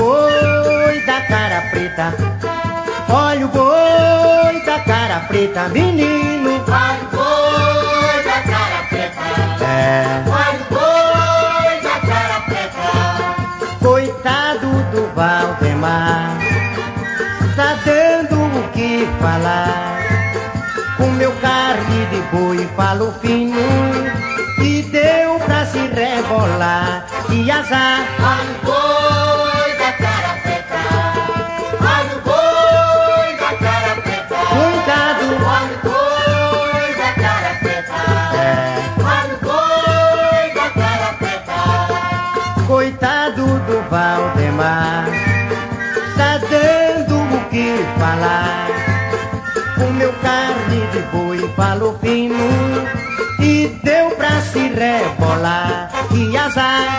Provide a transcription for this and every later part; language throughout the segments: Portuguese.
boi da cara preta, olha o boi da cara preta, menino. Olha o boi da cara preta, olha o boi da cara preta. Coitado do Valdemar, tá dando o que falar. Com meu carne de boi falo fino e deu pra se rebolar. Que azar. Olha o boi da cara preta, olha o boi da cara preta. Cuidado. Olha o boi da cara preta, olha o boi da cara preta. Coitado do Valdemar, tá dando o que falar. Com meu carne de boi falo fino e deu pra se rebolar. Que azar.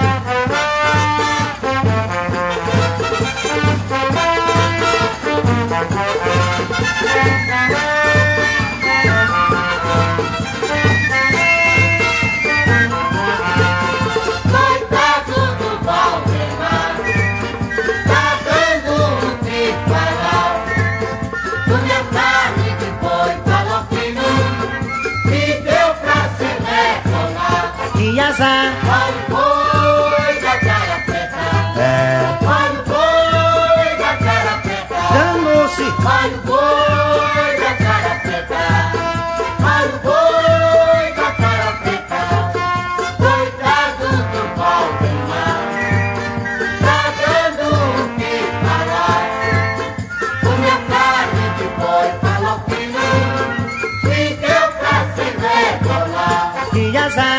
Coitado do Valdemar, tá dando o que falar. Do meu carne de boi falou fino e deu pra se rebolar. Que azar. Olha o boi da cara preta, olha o boi da cara preta. Danou-se. Olha o boi da cara preta, olha o boi da cara preta. Coitado do Valdemar, tá dando o que falar. O meu carne de boi falou fino e deu pra se rebolar. Que azar.